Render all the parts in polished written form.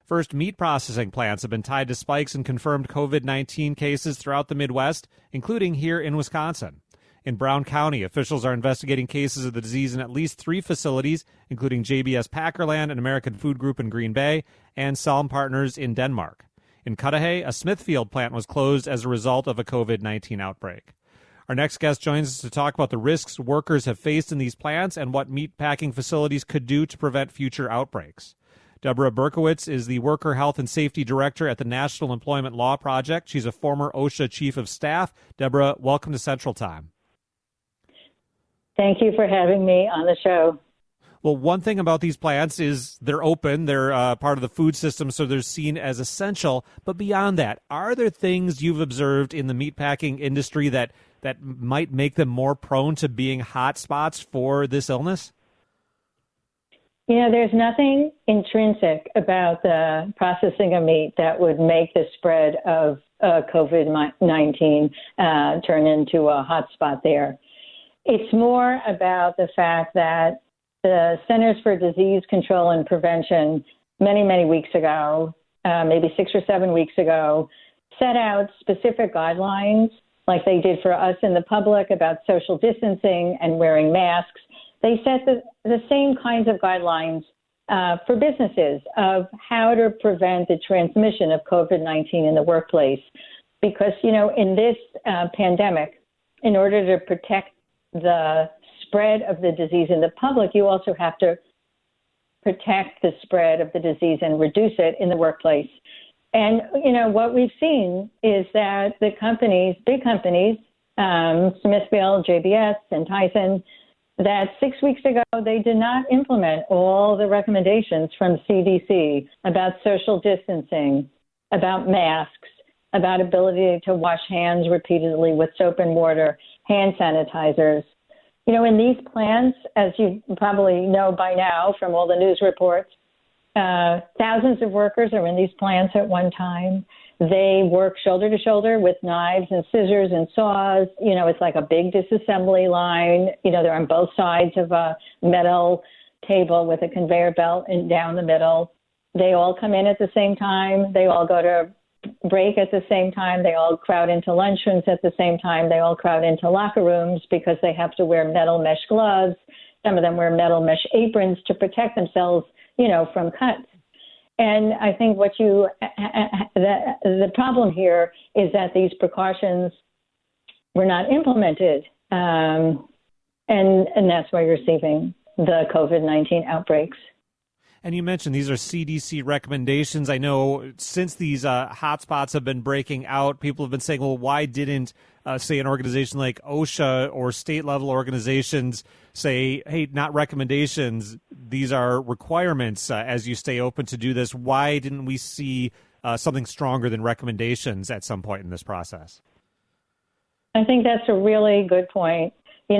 First, meat processing plants have been tied to spikes in confirmed COVID-19 cases throughout the Midwest, including here in Wisconsin. In Brown County, officials are investigating cases of the disease in at least 3 facilities, including JBS Packerland, an American food group in Green Bay, and Salm Partners in Denmark. In Cudahy, a Smithfield plant was closed as a result of a COVID-19 outbreak. Our next guest joins us to talk about the risks workers have faced in these plants and what meatpacking facilities could do to prevent future outbreaks. Deborah Berkowitz is the Worker Health and Safety Director at the National Employment Law Project. She's a former OSHA Chief of Staff. Deborah, welcome to Central Time. Thank you for having me on the show. Well, one thing about these plants is they're open. They're part of the food system, so they're seen as essential. But beyond that, are there things you've observed in the meatpacking industry that might make them more prone to being hot spots for this illness? There's nothing intrinsic about the processing of meat that would make the spread of COVID-19 turn into a hot spot there. It's more about the fact that the Centers for Disease Control and Prevention many, many weeks ago, maybe 6 or 7 weeks ago, set out specific guidelines like they did for us in the public about social distancing and wearing masks. They set the same kinds of guidelines for businesses of how to prevent the transmission of COVID-19 in the workplace. Because, in this pandemic, in order to protect the spread of the disease in the public, you also have to protect the spread of the disease and reduce it in the workplace. And, what we've seen is that the companies, big companies, Smithfield, JBS, and Tyson, that 6 weeks ago, they did not implement all the recommendations from CDC about social distancing, about masks, about ability to wash hands repeatedly with soap and water, hand sanitizers. In these plants, as you probably know by now from all the news reports, thousands of workers are in these plants at one time. They work shoulder to shoulder with knives and scissors and saws. It's like a big disassembly line. They're on both sides of a metal table with a conveyor belt and down the middle. They all come in at the same time. They all go to break at the same time. They all crowd into lunchrooms at the same time. They all crowd into locker rooms because they have to wear metal mesh gloves. Some of them wear metal mesh aprons to protect themselves, from cuts. And I think the problem here is that these precautions were not implemented. And that's why you're seeing the COVID-19 outbreaks. And you mentioned these are CDC recommendations. I know since these hotspots have been breaking out, people have been saying, well, why didn't, say, an organization like OSHA or state-level organizations say, hey, not recommendations, these are requirements as you stay open to do this? Why didn't we see something stronger than recommendations at some point in this process? I think that's a really good point.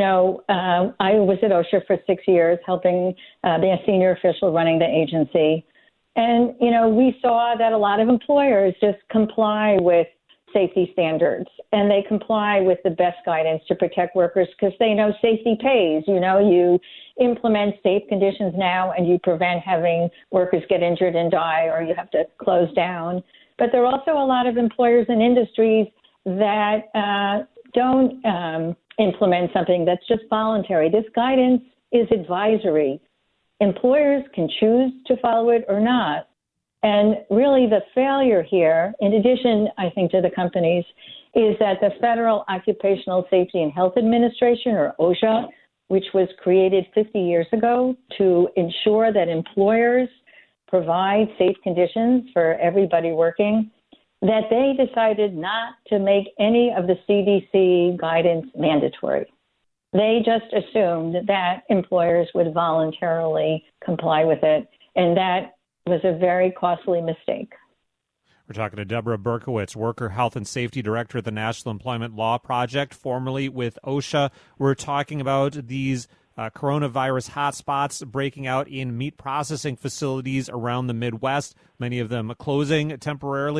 I was at OSHA for 6 years, helping be a senior official running the agency. And, we saw that a lot of employers just comply with safety standards, and they comply with the best guidance to protect workers because they know safety pays. You implement safe conditions now and you prevent having workers get injured and die, or you have to close down. But there are also a lot of employers and industries that don't implement something that's just voluntary. This guidance is advisory. Employers can choose to follow it or not. And really the failure here, in addition, I think, to the companies, is that the Federal Occupational Safety and Health Administration, or OSHA, which was created 50 years ago to ensure that employers provide safe conditions for everybody working, that they decided not to make any of the CDC guidance mandatory. They just assumed that employers would voluntarily comply with it, and that was a very costly mistake. We're talking to Deborah Berkowitz, Worker Health and Safety Director at the National Employment Law Project, formerly with OSHA. We're talking about these coronavirus hotspots breaking out in meat processing facilities around the Midwest, many of them closing temporarily.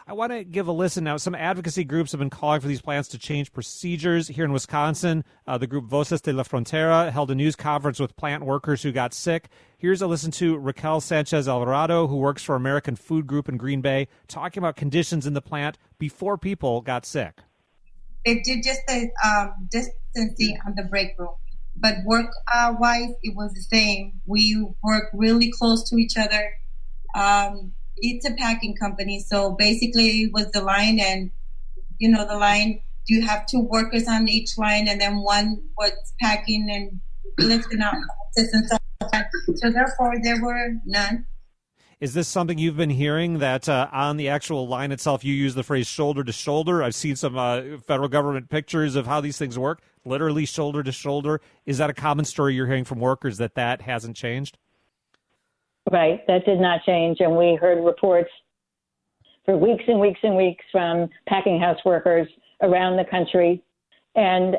I want to give a listen now. Some advocacy groups have been calling for these plants to change procedures. Here in Wisconsin, the group Voces de la Frontera held a news conference with plant workers who got sick. Here's a listen to Raquel Sanchez Alvarado, who works for American Food Group in Green Bay, talking about conditions in the plant before people got sick. They did just the distancing on the break room. But work-wise, it was the same. We work really close to each other. It's a packing company, so basically it was the line, and the line, you have 2 workers on each line, and then one was packing and lifting out boxes and stuff like that. So therefore, there were none. Is this something you've been hearing, that on the actual line itself, you use the phrase shoulder to shoulder? I've seen some federal government pictures of how these things work, literally shoulder to shoulder. Is that a common story you're hearing from workers, that hasn't changed? Right, that did not change, and we heard reports for weeks and weeks and weeks from packing house workers around the country, and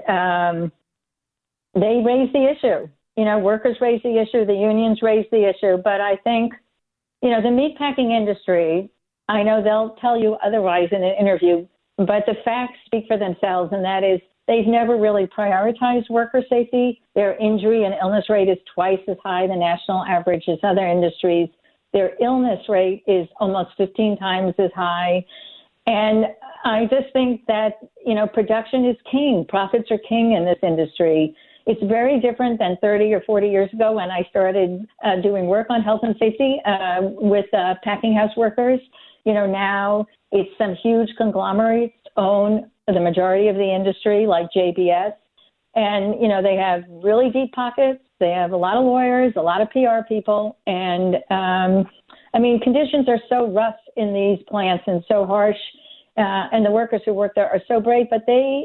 they raised the issue. Workers raised the issue, the unions raised the issue, but I think, the meatpacking industry, I know they'll tell you otherwise in an interview, but the facts speak for themselves, and that is they've never really prioritized worker safety. Their injury and illness rate is twice as high the national average as other industries. Their illness rate is almost 15 times as high. And I just think that, production is king. Profits are king in this industry. It's very different than 30 or 40 years ago when I started doing work on health and safety with packing house workers. Now it's some huge conglomerates own the majority of the industry, like JBS. And, they have really deep pockets. They have a lot of lawyers, a lot of PR people. And, conditions are so rough in these plants and so harsh. And the workers who work there are so brave, but they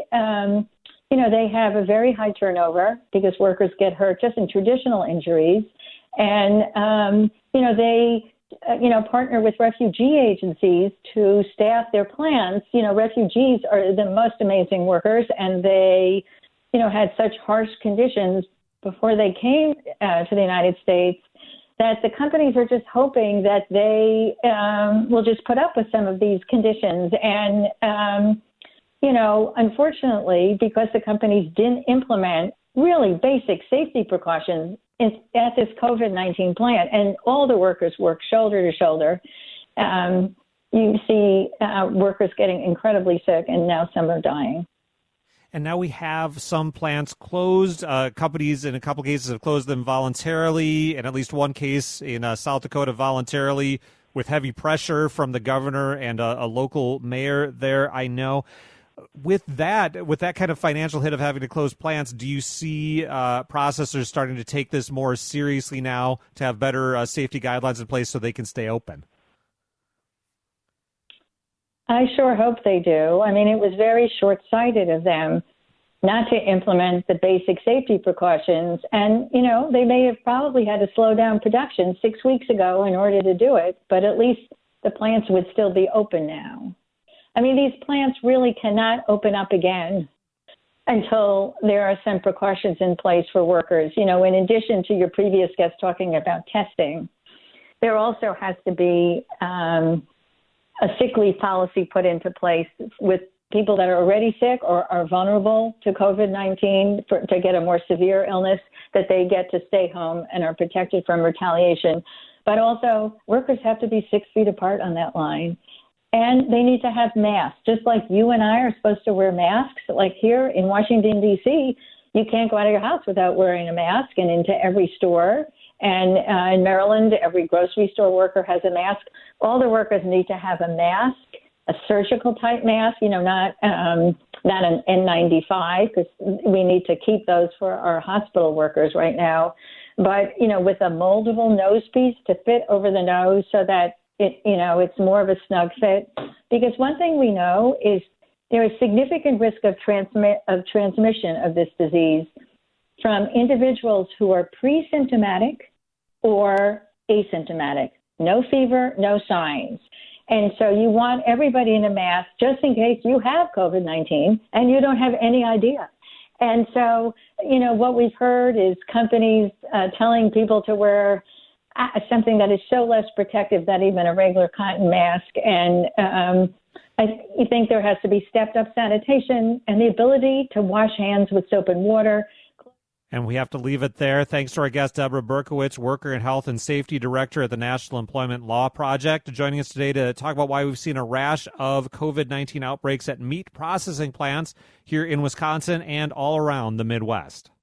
have a very high turnover because workers get hurt just in traditional injuries. And, they partner with refugee agencies to staff their plants. Refugees are the most amazing workers, and they, had such harsh conditions before they came to the United States that the companies are just hoping that they will just put up with some of these conditions. And, unfortunately, because the companies didn't implement really basic safety precautions at this COVID-19 plant, and all the workers work shoulder to shoulder, you see workers getting incredibly sick, and now some are dying. And now we have some plants closed. Companies, in a couple cases, have closed them voluntarily, and at least one case in South Dakota voluntarily with heavy pressure from the governor and a local mayor there, I know. With that kind of financial hit of having to close plants, do you see processors starting to take this more seriously now to have better safety guidelines in place so they can stay open? I sure hope they do. It was very short-sighted of them not to implement the basic safety precautions. And, they may have probably had to slow down production 6 weeks ago in order to do it, but at least the plants would still be open now. These plants really cannot open up again until there are some precautions in place for workers. In addition to your previous guest talking about testing, there also has to be a sick leave policy put into place with people that are already sick or are vulnerable to COVID-19 to get a more severe illness, that they get to stay home and are protected from retaliation. But also, workers have to be 6 feet apart on that line. And they need to have masks, just like you and I are supposed to wear masks. Like here in Washington, D.C., you can't go out of your house without wearing a mask, and into every store. And in Maryland, every grocery store worker has a mask. All the workers need to have a mask, a surgical type mask, not an N95, because we need to keep those for our hospital workers right now. But, with a moldable nose piece to fit over the nose so that it's more of a snug fit. Because one thing we know is there is significant risk of transmission of this disease from individuals who are pre-symptomatic or asymptomatic. No fever, no signs. And so you want everybody in a mask just in case you have COVID-19 and you don't have any idea. And so, what we've heard is companies telling people to wear something that is so less protective than even a regular cotton mask. And I think there has to be stepped up sanitation and the ability to wash hands with soap and water. And we have to leave it there. Thanks to our guest, Deborah Berkowitz, Worker and Health and Safety Director at the National Employment Law Project, joining us today to talk about why we've seen a rash of COVID-19 outbreaks at meat processing plants here in Wisconsin and all around the Midwest.